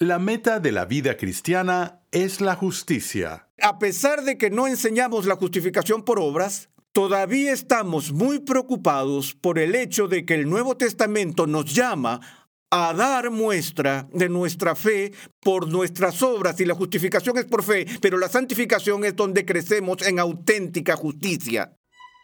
La meta de la vida cristiana es la justicia. A pesar de que no enseñamos la justificación por obras, todavía estamos muy preocupados por el hecho de que el Nuevo Testamento nos llama a dar muestra de nuestra fe por nuestras obras, y la justificación es por fe, pero la santificación es donde crecemos en auténtica justicia.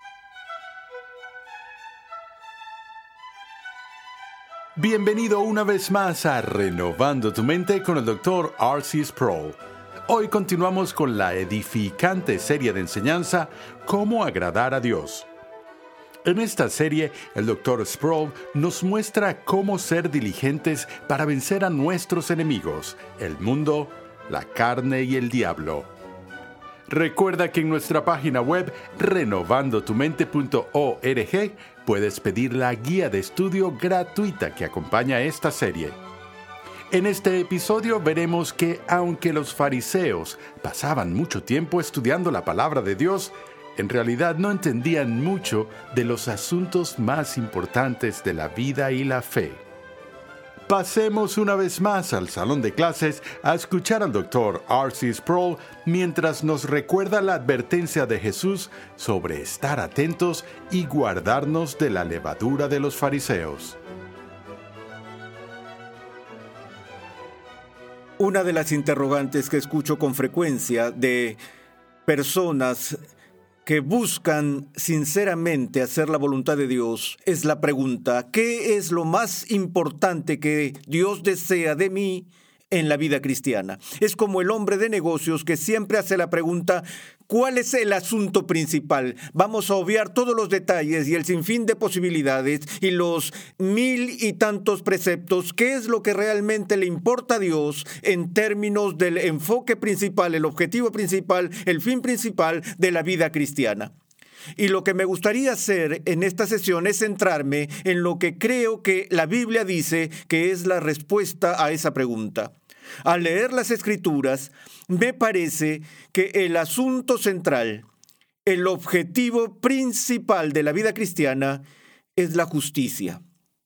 Bienvenido una vez más a Renovando tu Mente con el Dr. R.C. Sproul. Hoy continuamos con la edificante serie de enseñanza Cómo agradar a Dios. En esta serie, el Dr. Sproul nos muestra cómo ser diligentes para vencer a nuestros enemigos, el mundo, la carne y el diablo. Recuerda que en nuestra página web renovandotumente.org puedes pedir la guía de estudio gratuita que acompaña esta serie. En este episodio veremos que aunque los fariseos pasaban mucho tiempo estudiando la palabra de Dios, en realidad no entendían mucho de los asuntos más importantes de la vida y la fe. Pasemos una vez más al salón de clases a escuchar al Dr. R.C. Sproul mientras nos recuerda la advertencia de Jesús sobre estar atentos y guardarnos de la levadura de los fariseos. Una de las interrogantes que escucho con frecuencia de personas que buscan sinceramente hacer la voluntad de Dios es la pregunta: ¿qué es lo más importante que Dios desea de mí en la vida cristiana? Es como el hombre de negocios que siempre hace la pregunta: ¿cuál es el asunto principal? Vamos a obviar todos los detalles y el sinfín de posibilidades y los 1000 y tantos preceptos. ¿Qué es lo que realmente le importa a Dios en términos del enfoque principal, el objetivo principal, el fin principal de la vida cristiana? Y lo que me gustaría hacer en esta sesión es centrarme en lo que creo que la Biblia dice que es la respuesta a esa pregunta. Al leer las Escrituras, me parece que el asunto central, el objetivo principal de la vida cristiana es la justicia.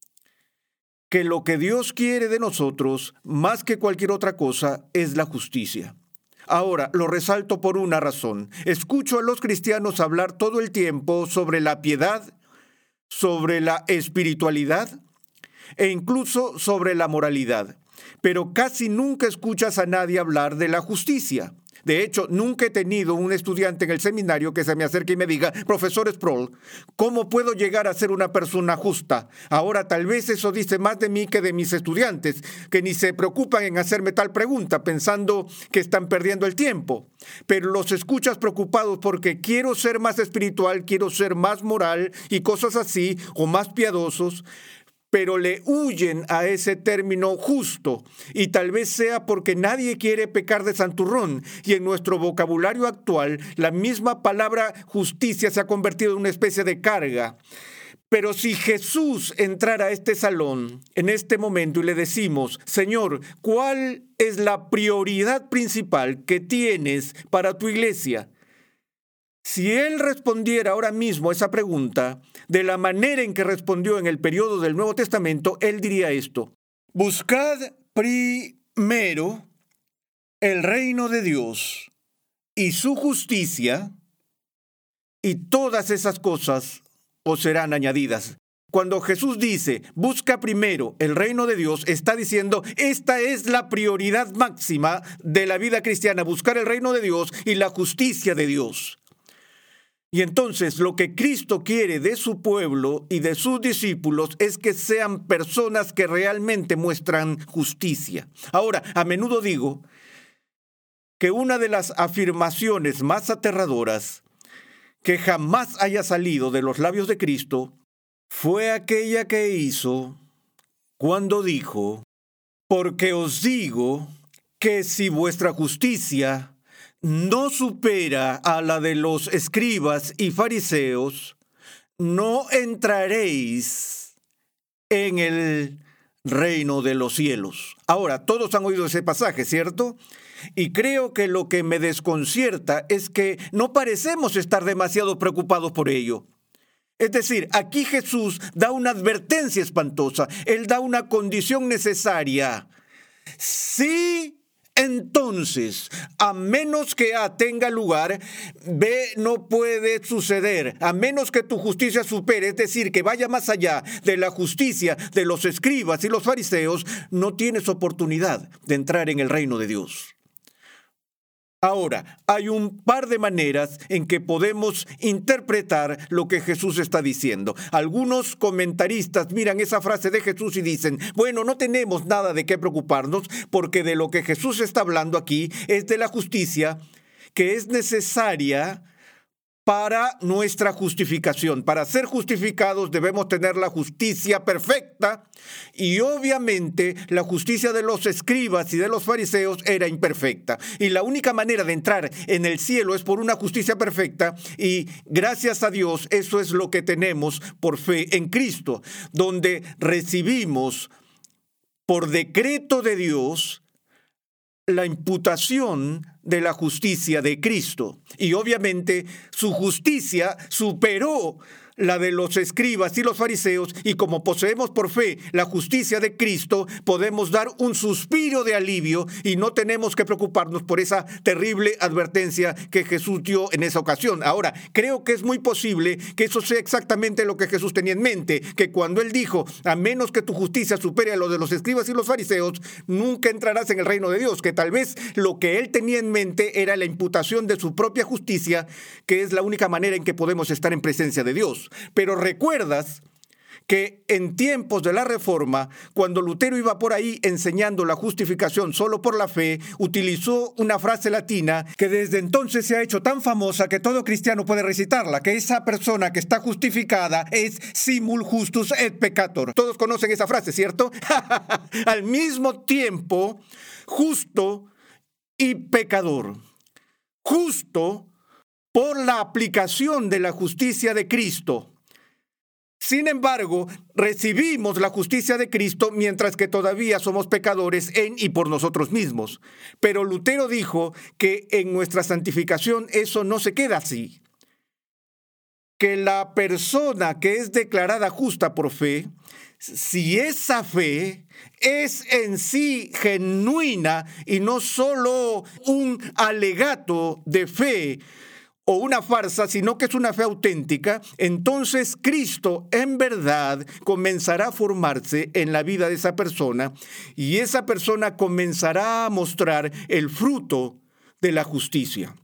Que lo que Dios quiere de nosotros, más que cualquier otra cosa, es la justicia. Ahora, lo resalto por una razón. Escucho a los cristianos hablar todo el tiempo sobre la piedad, sobre la espiritualidad e incluso sobre la moralidad. Pero casi nunca escuchas a nadie hablar de la justicia. De hecho, nunca he tenido un estudiante en el seminario que se me acerque y me diga: profesor Sproul, ¿cómo puedo llegar a ser una persona justa? Ahora, tal vez eso dice más de mí que de mis estudiantes, que ni se preocupan en hacerme tal pregunta, pensando que están perdiendo el tiempo. Pero los escuchas preocupados porque quiero ser más espiritual, quiero ser más moral y cosas así, o más piadosos, pero le huyen a ese término justo, y tal vez sea porque nadie quiere pecar de santurrón, y en nuestro vocabulario actual la misma palabra justicia se ha convertido en una especie de carga. Pero si Jesús entrara a este salón en este momento y le decimos: Señor, ¿cuál es la prioridad principal que tienes para tu iglesia? Si Él respondiera ahora mismo a esa pregunta, de la manera en que respondió en el periodo del Nuevo Testamento, Él diría esto: buscad primero el reino de Dios y su justicia, y todas esas cosas os serán añadidas. Cuando Jesús dice: busca primero el reino de Dios, está diciendo: esta es la prioridad máxima de la vida cristiana, buscar el reino de Dios y la justicia de Dios. Y entonces lo que Cristo quiere de su pueblo y de sus discípulos es que sean personas que realmente muestran justicia. Ahora, a menudo digo que una de las afirmaciones más aterradoras que jamás haya salido de los labios de Cristo fue aquella que hizo cuando dijo: porque os digo que si vuestra justicia no supera a la de los escribas y fariseos, no entraréis en el reino de los cielos. Ahora, todos han oído ese pasaje, ¿cierto? Y creo que lo que me desconcierta es que no parecemos estar demasiado preocupados por ello. Es decir, aquí Jesús da una advertencia espantosa. Él da una condición necesaria Sí. Entonces, a menos que A tenga lugar, B no puede suceder, a menos que tu justicia supere, es decir, que vaya más allá de la justicia de los escribas y los fariseos, no tienes oportunidad de entrar en el reino de Dios. Ahora, hay un par de maneras en que podemos interpretar lo que Jesús está diciendo. Algunos comentaristas miran esa frase de Jesús y dicen, bueno, no tenemos nada de qué preocuparnos porque de lo que Jesús está hablando aquí es de la justicia que es necesaria para nuestra justificación. Para ser justificados debemos tener la justicia perfecta y obviamente la justicia de los escribas y de los fariseos era imperfecta. Y la única manera de entrar en el cielo es por una justicia perfecta y gracias a Dios eso es lo que tenemos por fe en Cristo, donde recibimos por decreto de Dios la imputación de la justicia de Cristo. Y obviamente su justicia superó la de los escribas y los fariseos, y como poseemos por fe la justicia de Cristo, podemos dar un suspiro de alivio y no tenemos que preocuparnos por esa terrible advertencia que Jesús dio en esa ocasión. Ahora, creo que es muy posible que eso sea exactamente lo que Jesús tenía en mente, que cuando Él dijo, a menos que tu justicia supere a lo de los escribas y los fariseos, nunca entrarás en el reino de Dios, que tal vez lo que Él tenía en mente era la imputación de su propia justicia, que es la única manera en que podemos estar en presencia de Dios. Pero recuerdas que en tiempos de la Reforma, cuando Lutero iba por ahí enseñando la justificación solo por la fe, utilizó una frase latina que desde entonces se ha hecho tan famosa que todo cristiano puede recitarla, que esa persona que está justificada es simul justus et peccator. Todos conocen esa frase, ¿cierto? Al mismo tiempo, justo y pecador. Justo por la aplicación de la justicia de Cristo. Sin embargo, recibimos la justicia de Cristo mientras que todavía somos pecadores en y por nosotros mismos. Pero Lutero dijo que en nuestra santificación eso no se queda así. Que la persona que es declarada justa por fe, si esa fe es en sí genuina y no solo un alegato de fe, o una farsa, sino que es una fe auténtica, entonces Cristo en verdad comenzará a formarse en la vida de esa persona y esa persona comenzará a mostrar el fruto de la justicia.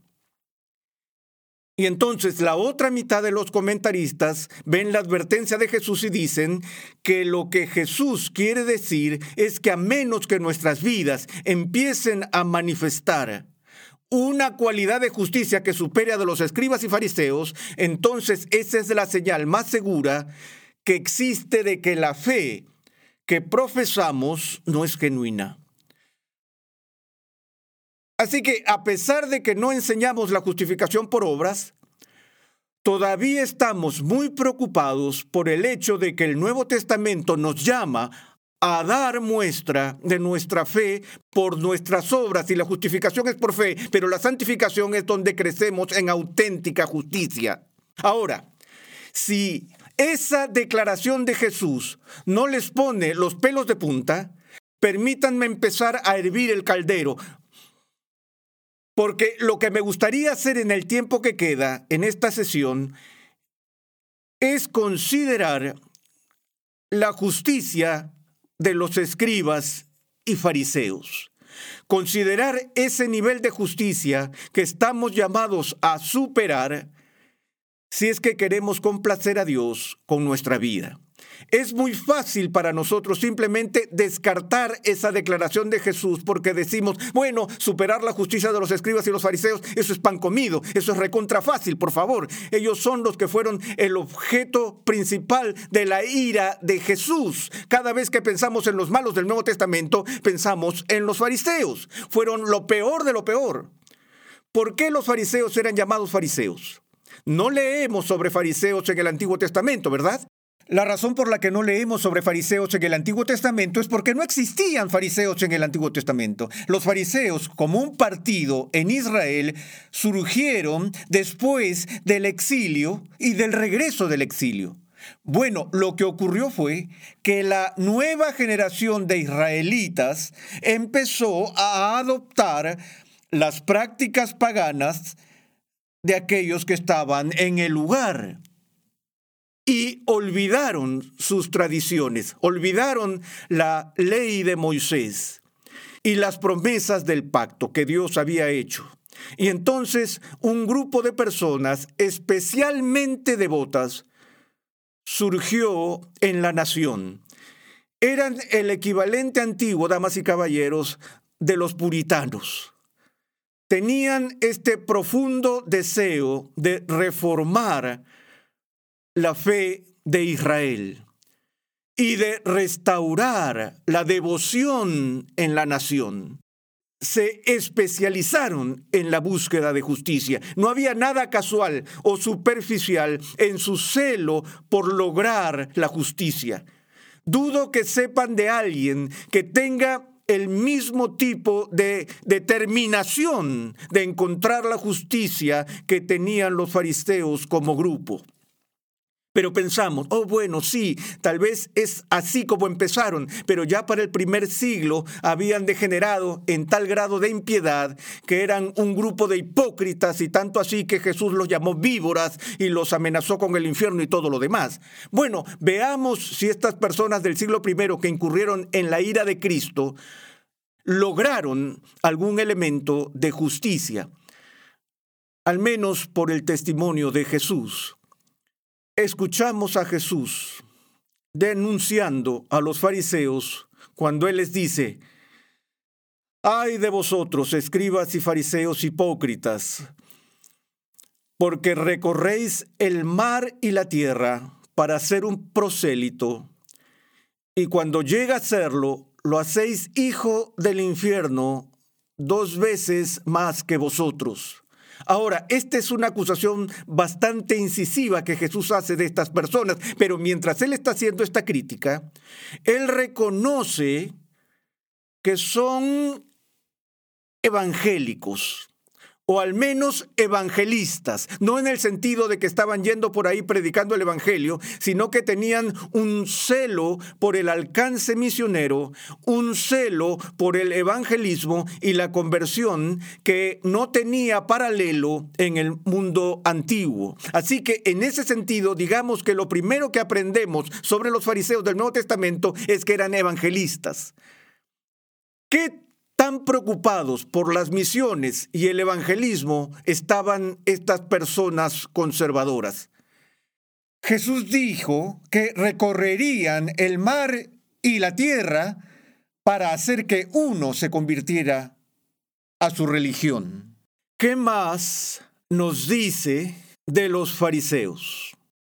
Y entonces la otra mitad de los comentaristas ven la advertencia de Jesús y dicen que lo que Jesús quiere decir es que a menos que nuestras vidas empiecen a manifestar una cualidad de justicia que supere a de los escribas y fariseos, entonces esa es la señal más segura que existe de que la fe que profesamos no es genuina. Así que a pesar de que no enseñamos la justificación por obras, todavía estamos muy preocupados por el hecho de que el Nuevo Testamento nos llama a dar muestra de nuestra fe por nuestras obras, y la justificación es por fe, pero la santificación es donde crecemos en auténtica justicia. Ahora, si esa declaración de Jesús no les pone los pelos de punta, permítanme empezar a hervir el caldero, porque lo que me gustaría hacer en el tiempo que queda en esta sesión es considerar la justicia de los escribas y fariseos. Considerar ese nivel de justicia que estamos llamados a superar si es que queremos complacer a Dios con nuestra vida. Es muy fácil para nosotros simplemente descartar esa declaración de Jesús porque decimos, bueno, superar la justicia de los escribas y los fariseos, eso es pan comido, eso es recontra fácil, por favor. Ellos son los que fueron el objeto principal de la ira de Jesús. Cada vez que pensamos en los malos del Nuevo Testamento, pensamos en los fariseos. Fueron lo peor de lo peor. ¿Por qué los fariseos eran llamados fariseos? No leemos sobre fariseos en el Antiguo Testamento, ¿verdad? La razón por la que no leemos sobre fariseos en el Antiguo Testamento es porque no existían fariseos en el Antiguo Testamento. Los fariseos, como un partido en Israel, surgieron después del exilio y del regreso del exilio. Bueno, lo que ocurrió fue que la nueva generación de israelitas empezó a adoptar las prácticas paganas de aquellos que estaban en el lugar y olvidaron sus tradiciones, olvidaron la ley de Moisés y las promesas del pacto que Dios había hecho. Y entonces un grupo de personas especialmente devotas surgió en la nación. Eran el equivalente antiguo, damas y caballeros, de los puritanos. Tenían este profundo deseo de reformar la fe de Israel y de restaurar la devoción en la nación. Se especializaron en la búsqueda de justicia. No había nada casual o superficial en su celo por lograr la justicia. Dudo que sepan de alguien que tenga el mismo tipo de determinación de encontrar la justicia que tenían los fariseos como grupo. Pero pensamos, bueno, sí, tal vez es así como empezaron, pero ya para el primer siglo habían degenerado en tal grado de impiedad que eran un grupo de hipócritas, y tanto así que Jesús los llamó víboras y los amenazó con el infierno y todo lo demás. Bueno, veamos si estas personas del siglo I que incurrieron en la ira de Cristo lograron algún elemento de justicia, al menos por el testimonio de Jesús. Escuchamos a Jesús denunciando a los fariseos cuando Él les dice: «Ay de vosotros, escribas y fariseos hipócritas, porque recorréis el mar y la tierra para ser un prosélito, y cuando llega a serlo, lo hacéis hijo del infierno 2 veces más que vosotros». Ahora, esta es una acusación bastante incisiva que Jesús hace de estas personas, pero mientras Él está haciendo esta crítica, Él reconoce que son evangélicos, o al menos evangelistas, no en el sentido de que estaban yendo por ahí predicando el evangelio, sino que tenían un celo por el alcance misionero, un celo por el evangelismo y la conversión que no tenía paralelo en el mundo antiguo. Así que en ese sentido, digamos que lo primero que aprendemos sobre los fariseos del Nuevo Testamento es que eran evangelistas. ¿Qué tan preocupados por las misiones y el evangelismo estaban estas personas conservadoras? Jesús dijo que recorrerían el mar y la tierra para hacer que uno se convirtiera a su religión. ¿Qué más nos dice de los fariseos?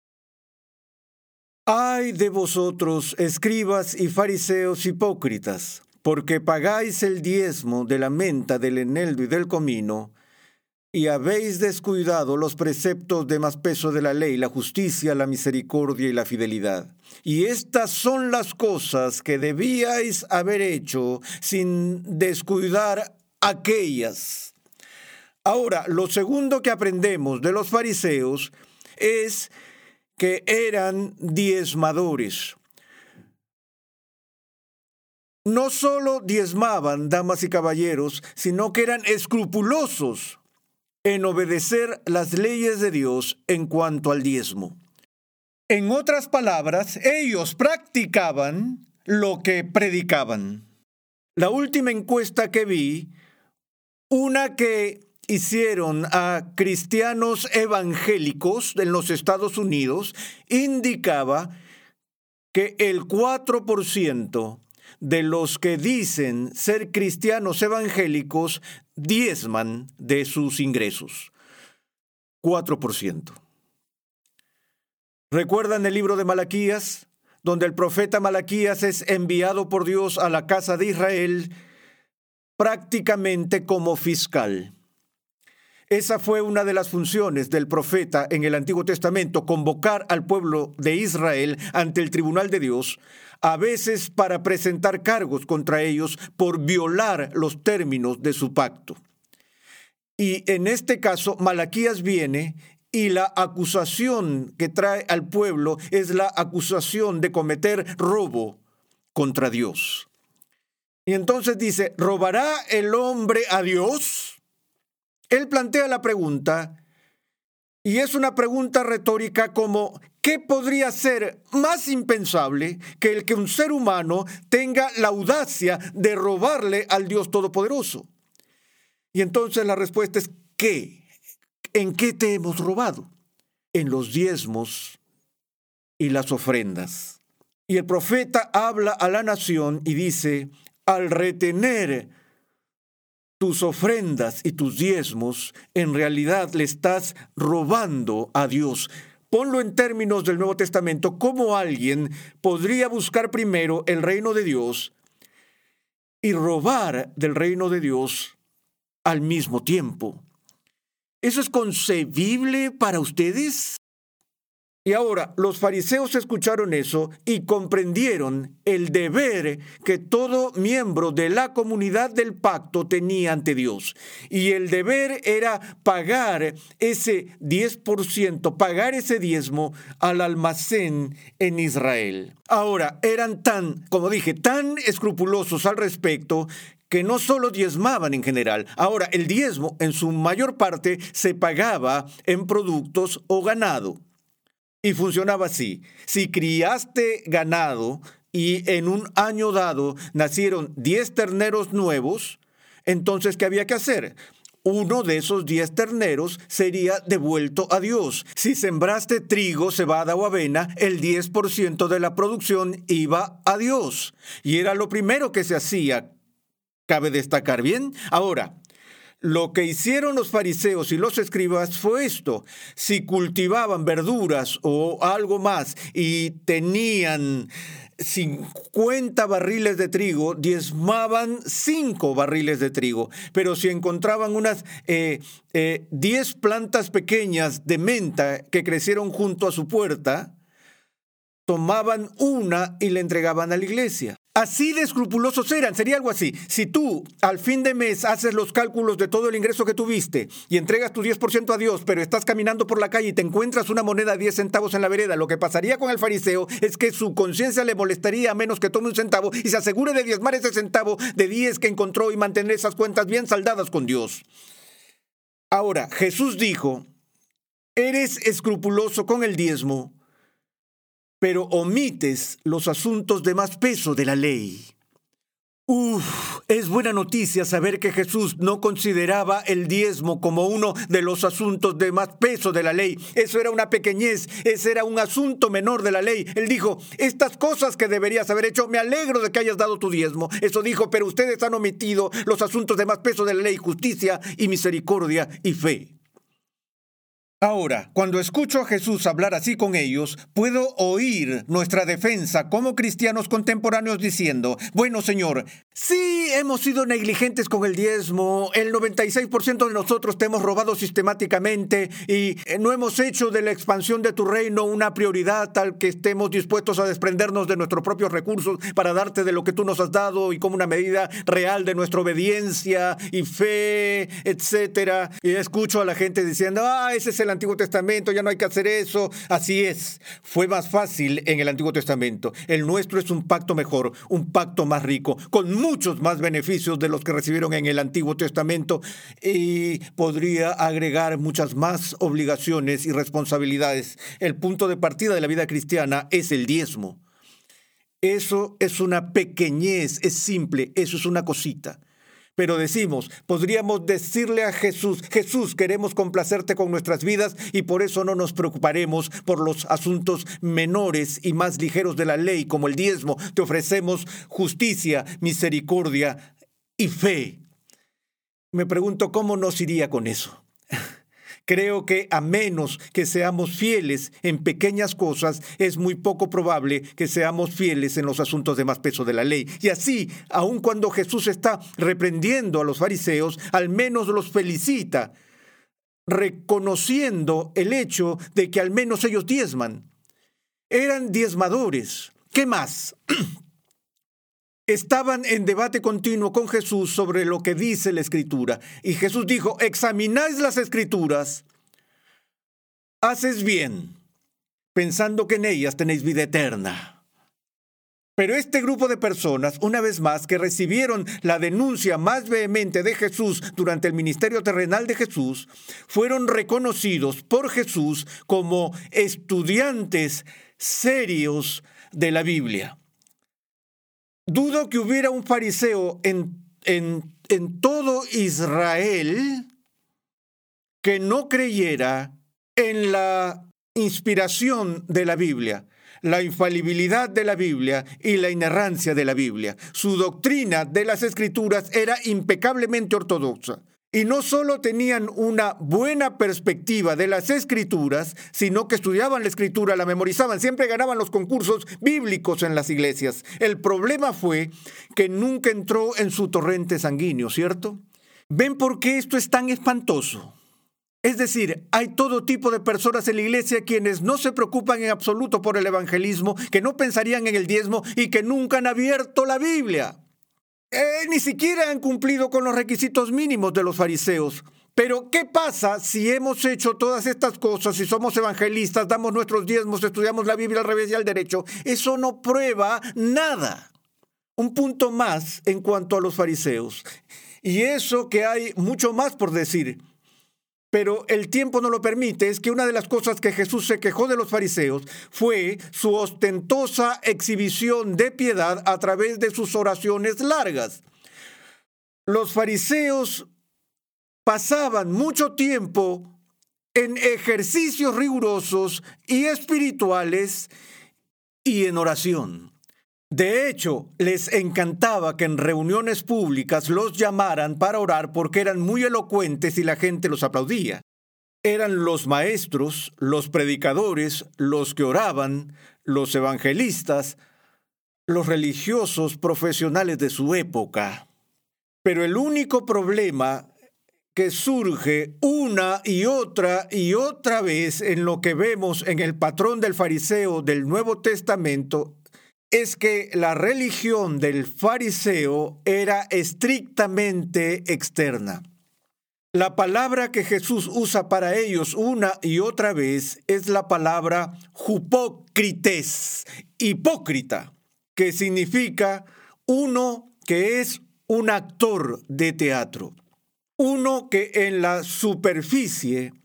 «Ay de vosotros, escribas y fariseos hipócritas, porque pagáis el diezmo de la menta, del eneldo y del comino, y habéis descuidado los preceptos de más peso de la ley, la justicia, la misericordia y la fidelidad. Y estas son las cosas que debíais haber hecho sin descuidar aquellas». Ahora, lo segundo que aprendemos de los fariseos es que eran diezmadores. No solo diezmaban, damas y caballeros, sino que eran escrupulosos en obedecer las leyes de Dios en cuanto al diezmo. En otras palabras, ellos practicaban lo que predicaban. La última encuesta que vi, una que hicieron a cristianos evangélicos en los Estados Unidos, indicaba que el 4% de los que dicen ser cristianos evangélicos diezman de sus ingresos. 4%. ¿Recuerdan el libro de Malaquías, donde el profeta Malaquías es enviado por Dios a la casa de Israel prácticamente como fiscal? Esa fue una de las funciones del profeta en el Antiguo Testamento, convocar al pueblo de Israel ante el tribunal de Dios, a veces para presentar cargos contra ellos por violar los términos de su pacto. Y en este caso, Malaquías viene y la acusación que trae al pueblo es la acusación de cometer robo contra Dios. Y entonces dice, ¿robará el hombre a Dios? Él plantea la pregunta, y es una pregunta retórica como, ¿qué podría ser más impensable que el que un ser humano tenga la audacia de robarle al Dios Todopoderoso? Y entonces la respuesta es, ¿qué? ¿En qué te hemos robado? En los diezmos y las ofrendas. Y el profeta habla a la nación y dice, al retener tus ofrendas y tus diezmos, en realidad le estás robando a Dios. Ponlo en términos del Nuevo Testamento, ¿cómo alguien podría buscar primero el reino de Dios y robar del reino de Dios al mismo tiempo? ¿Eso es concebible para ustedes? Y ahora, los fariseos escucharon eso y comprendieron el deber que todo miembro de la comunidad del pacto tenía ante Dios. Y el deber era pagar ese 10%, pagar ese diezmo al almacén en Israel. Ahora, eran tan escrupulosos al respecto que no solo diezmaban en general. Ahora, el diezmo en su mayor parte se pagaba en productos o ganado. Y funcionaba así. Si criaste ganado y en un año dado nacieron 10 terneros nuevos, entonces, ¿qué había que hacer? Uno de esos 10 terneros sería devuelto a Dios. Si sembraste trigo, cebada o avena, el 10% de la producción iba a Dios. Y era lo primero que se hacía. ¿Cabe destacar bien? Ahora, lo que hicieron los fariseos y los escribas fue esto. Si cultivaban verduras o algo más y tenían 50 barriles de trigo, diezmaban 5 barriles de trigo. Pero si encontraban unas 10 plantas pequeñas de menta que crecieron junto a su puerta, tomaban una y la entregaban a la iglesia. Así de escrupulosos eran, sería algo así. Si tú al fin de mes haces los cálculos de todo el ingreso que tuviste y entregas tu 10% a Dios, pero estás caminando por la calle y te encuentras una moneda de 10 centavos en la vereda, lo que pasaría con el fariseo es que su conciencia le molestaría a menos que tome un centavo y se asegure de diezmar ese centavo de 10 que encontró y mantener esas cuentas bien saldadas con Dios. Ahora, Jesús dijo, eres escrupuloso con el diezmo, pero omites los asuntos de más peso de la ley. Es buena noticia saber que Jesús no consideraba el diezmo como uno de los asuntos de más peso de la ley. Eso era una pequeñez, ese era un asunto menor de la ley. Él dijo, estas cosas que deberías haber hecho, me alegro de que hayas dado tu diezmo. Eso dijo, pero ustedes han omitido los asuntos de más peso de la ley, justicia y misericordia y fe. Ahora, cuando escucho a Jesús hablar así con ellos, puedo oír nuestra defensa como cristianos contemporáneos diciendo, bueno, Señor, sí hemos sido negligentes con el diezmo, el 96% de nosotros te hemos robado sistemáticamente y no hemos hecho de la expansión de tu reino una prioridad tal que estemos dispuestos a desprendernos de nuestros propios recursos para darte de lo que tú nos has dado y como una medida real de nuestra obediencia y fe, etcétera. Y escucho a la gente diciendo, ese es el Antiguo Testamento, ya no hay que hacer eso. Así es, fue más fácil en el Antiguo Testamento. El nuestro es un pacto mejor, un pacto más rico, con muchos más beneficios de los que recibieron en el Antiguo Testamento y podría agregar muchas más obligaciones y responsabilidades. El punto de partida de la vida cristiana es el diezmo. Eso es una pequeñez, es simple, eso es una cosita. Pero decimos, podríamos decirle a Jesús, Jesús, queremos complacerte con nuestras vidas y por eso no nos preocuparemos por los asuntos menores y más ligeros de la ley, como el diezmo. Te ofrecemos justicia, misericordia y fe. Me pregunto, ¿cómo nos iría con eso? Creo que a menos que seamos fieles en pequeñas cosas, es muy poco probable que seamos fieles en los asuntos de más peso de la ley. Y así, aun cuando Jesús está reprendiendo a los fariseos, al menos los felicita, reconociendo el hecho de que al menos ellos diezman. Eran diezmadores. ¿Qué más? Estaban en debate continuo con Jesús sobre lo que dice la Escritura. Y Jesús dijo, examináis las Escrituras haces bien, pensando que en ellas tenéis vida eterna. Pero este grupo de personas, una vez más, que recibieron la denuncia más vehemente de Jesús durante el ministerio terrenal de Jesús, fueron reconocidos por Jesús como estudiantes serios de la Biblia. Dudo que hubiera un fariseo en todo Israel que no creyera en la inspiración de la Biblia, la infalibilidad de la Biblia y la inerrancia de la Biblia. Su doctrina de las Escrituras era impecablemente ortodoxa. Y no solo tenían una buena perspectiva de las Escrituras, sino que estudiaban la Escritura, la memorizaban, siempre ganaban los concursos bíblicos en las iglesias. El problema fue que nunca entró en su torrente sanguíneo, ¿cierto? ¿Ven por qué esto es tan espantoso? Es decir, hay todo tipo de personas en la iglesia quienes no se preocupan en absoluto por el evangelismo, que no pensarían en el diezmo y que nunca han abierto la Biblia. Ni siquiera han cumplido con los requisitos mínimos de los fariseos. Pero, ¿qué pasa si hemos hecho todas estas cosas, si somos evangelistas, damos nuestros diezmos, estudiamos la Biblia al revés y al derecho? Eso no prueba nada. Un punto más en cuanto a los fariseos. Y eso que hay mucho más por decir. Pero el tiempo no lo permite. Es que una de las cosas que Jesús se quejó de los fariseos fue su ostentosa exhibición de piedad a través de sus oraciones largas. Los fariseos pasaban mucho tiempo en ejercicios rigurosos y espirituales y en oración. De hecho, les encantaba que en reuniones públicas los llamaran para orar porque eran muy elocuentes y la gente los aplaudía. Eran los maestros, los predicadores, los que oraban, los evangelistas, los religiosos profesionales de su época. Pero el único problema que surge una y otra vez en lo que vemos en el patrón del fariseo del Nuevo Testamento es que la religión del fariseo era estrictamente externa. La palabra que Jesús usa para ellos una y otra vez es la palabra hupócrites, hipócrita, que significa uno que es un actor de teatro, uno que en la superficie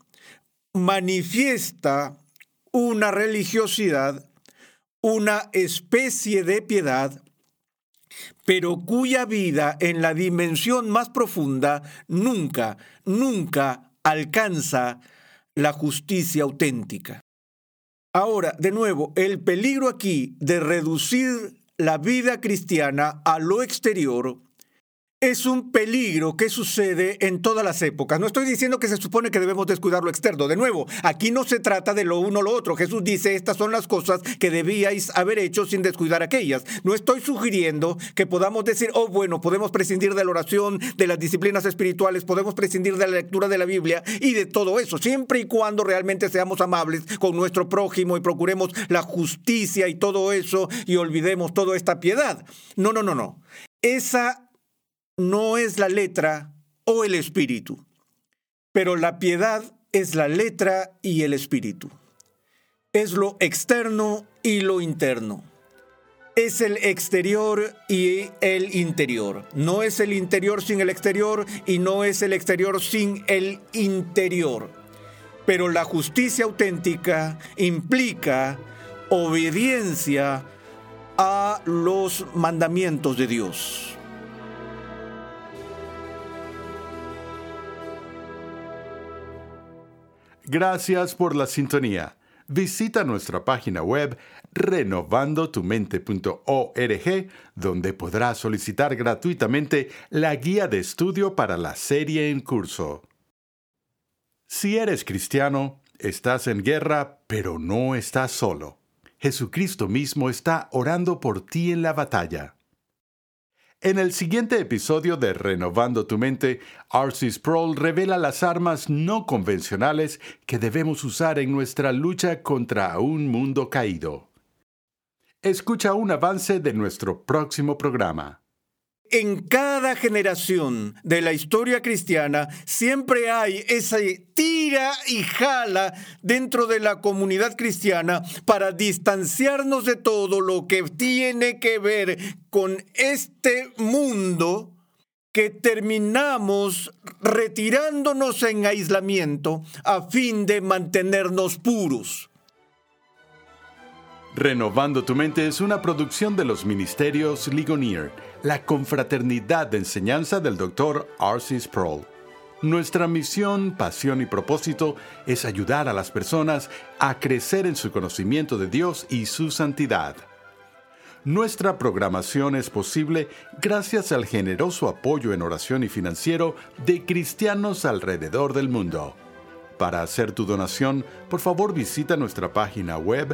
manifiesta una religiosidad, una especie de piedad, pero cuya vida en la dimensión más profunda nunca alcanza la justicia auténtica. Ahora, de nuevo, el peligro aquí de reducir la vida cristiana a lo exterior es un peligro que sucede en todas las épocas. No estoy diciendo que se supone que debemos descuidar lo externo. De nuevo, aquí no se trata de lo uno o lo otro. Jesús dice, estas son las cosas que debíais haber hecho sin descuidar aquellas. No estoy sugiriendo que podamos decir, bueno, podemos prescindir de la oración, de las disciplinas espirituales, podemos prescindir de la lectura de la Biblia y de todo eso, siempre y cuando realmente seamos amables con nuestro prójimo y procuremos la justicia y todo eso y olvidemos toda esta piedad. No. Esa no es la letra o el espíritu, pero la piedad es la letra y el espíritu. Es lo externo y lo interno. Es el exterior y el interior. No es el interior sin el exterior y no es el exterior sin el interior. Pero la justicia auténtica implica obediencia a los mandamientos de Dios. Gracias por la sintonía. Visita nuestra página web renovandotumente.org, donde podrás solicitar gratuitamente la guía de estudio para la serie en curso. Si eres cristiano, estás en guerra, pero no estás solo. Jesucristo mismo está orando por ti en la batalla. En el siguiente episodio de Renovando tu Mente, R.C. Sproul revela las armas no convencionales que debemos usar en nuestra lucha contra un mundo caído. Escucha un avance de nuestro próximo programa. en cada generación de la historia cristiana siempre hay esa tira y jala dentro de la comunidad cristiana para distanciarnos de todo lo que tiene que ver con este mundo, que terminamos retirándonos en aislamiento a fin de mantenernos puros. Renovando tu Mente es una producción de los Ministerios Ligonier, la confraternidad de enseñanza del Dr. R.C. Sproul. Nuestra misión, pasión y propósito es ayudar a las personas a crecer en su conocimiento de Dios y su santidad. Nuestra programación es posible gracias al generoso apoyo en oración y financiero de cristianos alrededor del mundo. Para hacer tu donación, por favor visita nuestra página web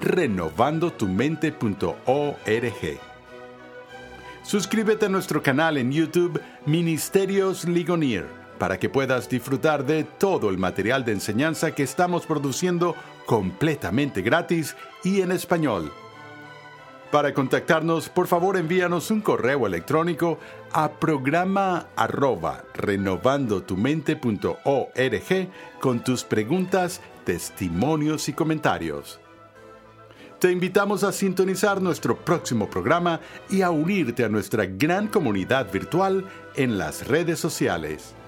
renovandotumente.org. Suscríbete a nuestro canal en YouTube Ministerios Ligonier para que puedas disfrutar de todo el material de enseñanza que estamos produciendo completamente gratis y en español. Para contactarnos, por favor envíanos un correo electrónico a programa@renovandotumente.org con tus preguntas, testimonios y comentarios. Te invitamos a sintonizar nuestro próximo programa y a unirte a nuestra gran comunidad virtual en las redes sociales.